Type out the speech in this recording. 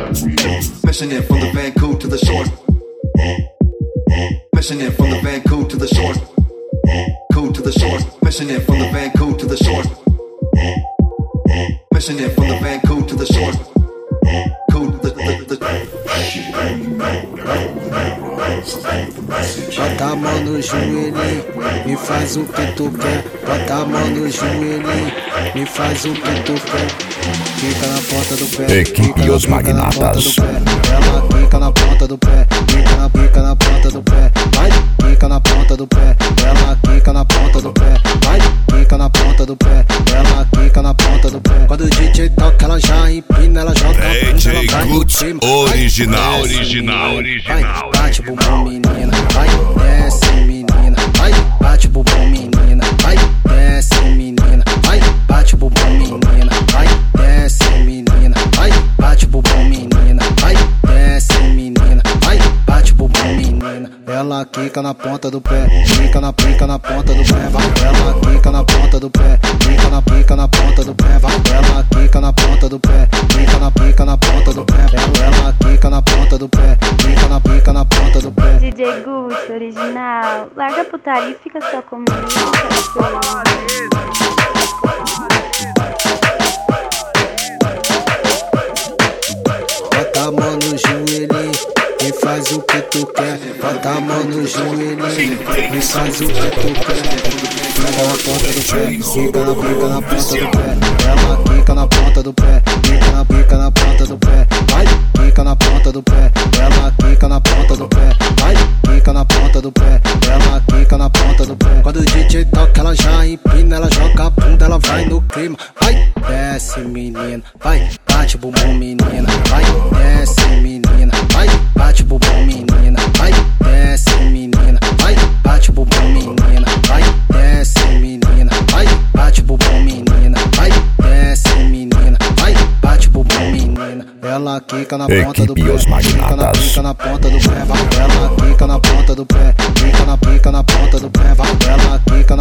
Mission in from the Vancouver to the shore. Mission in from the Vancouver to the shore. Cool to the shore. Mission in from the Vancouver to the shore. Mission in from the Vancouver to the shore. Cool to the Bota a mão no joelho e faz o que tu quer. Bota a mão no joelho e faz o que tu quer. Fica na ponta do pé. Equipe Os Magnatas. Ela fica na ponta do pé. Fica na ponta do pé. Vai, fica na ponta do pé. Ela fica na ponta do pé. Vai, fica na ponta do pé. Ela fica na ponta do pé. Quando o DJ toca, ela já empina, ela joga a bunda, ela vai no clima. Original. Vai, bate bumbum menina, vai, desce menina, vai, bate bumbum menina, vai, desce menina, vai, bate bumbum menina, vai, desce menina, vai, bate bumbum menina, vai, desce menina, vai, bate bumbum menina. Ela quica na ponta do pé, fica na ponta do pé, vai, ela quica na ponta do pé, fica na ponta do pé, vai, ela quica na ponta do pé, fica na ponta do pé, ela quica na ponta do pé, fica na ponta do pé. DJ Gucci, original, larga a putaria e fica só comigo. Bota a mão no joelho e faz o que tu quer. Bota a mão no joelho e faz o que tu quer. Fica na ponta do pé, fica na ponta do pé. Ela fica na ponta do pé, fica na ponta do pé. Vai, fica na ponta do pé. Ela fica na ponta do pé. Vai, fica na ponta do pé. Ela fica na ponta do pé. Quando o DJ toca, ela já empina, ela joga a bunda, ela vai no clima. Vai, desce menina, vai, bate bumbum menina, vai, desce menina, vai, bate bumbum menina, vai, desce menina, vai, bate bumbum menina, vai, desce menina, vai, bate bumbum menina, vai, desce menina, vai, bate bumbum menina. Ela quica na ponta do pé, fica na ponta do pé, vai, ela quica na ponta do pé, fica na ponta do pé, vai, ela quica